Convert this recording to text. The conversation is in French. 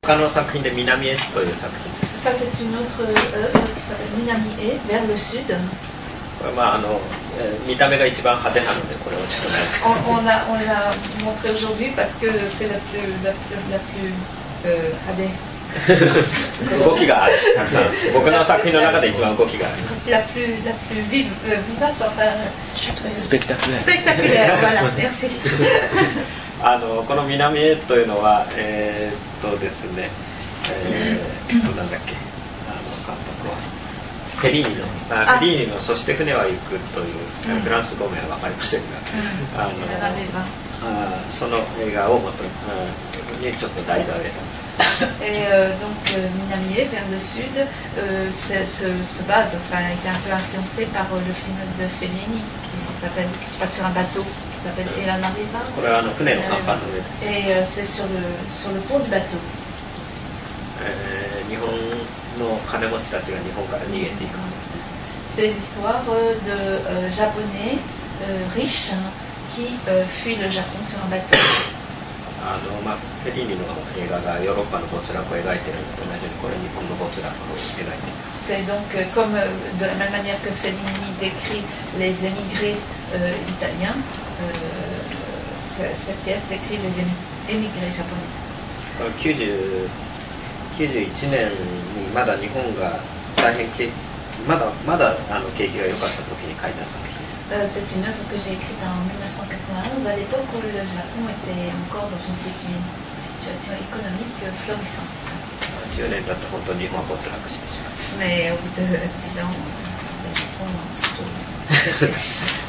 他の作品で南へという作品です。 Ça, c'est une autre œuvre qui s'appelle Minami-e, vers le sud. これ見た目が一番派手なのでこれをちょっと長くして on l'a montré aujourd'hui parce que c'est la plus派手。 動きがあるたくさん僕の作品の中で一番動きがあります。 la plus vivace, enfin spectaculaire. Spectaculaire, voilà, merci. この南へというのはですね、なんだっけ監督はフェリーニのそして船は行くというフランス語名は分かりませんが、その映画を元にちょっと題材を得た。 Et donc Minami-e, vers le sud, se base, enfin, est un peu influencé par le film de Fellini qui se passe sur un bateau qui s'appelle Elana Riva. Et c'est sur le pont du bateau. 日本の金持ちたちが日本から逃げていくんです。 C'est l'histoire de Japonais riches qui fuient le Japon sur un bateau. フェリーニの映画がヨーロッパの没落を描いているのと同じようにこれ日本の没落を描いている。 C'est donc comme de la même manière que Fellini décrit les émigrés italiens, cette pièce décrit les émigrés japonais. 91年にまだ日本が大変まだ景気が良かった時に書いた作品。C'est une œuvre que j'ai écrite en 1991, à l'époque où le Japon était encore dans une situation économique florissante. 10年経って本当に日本は没落してしまう。 Mais au bout de 10 ans, le Japon a plutôt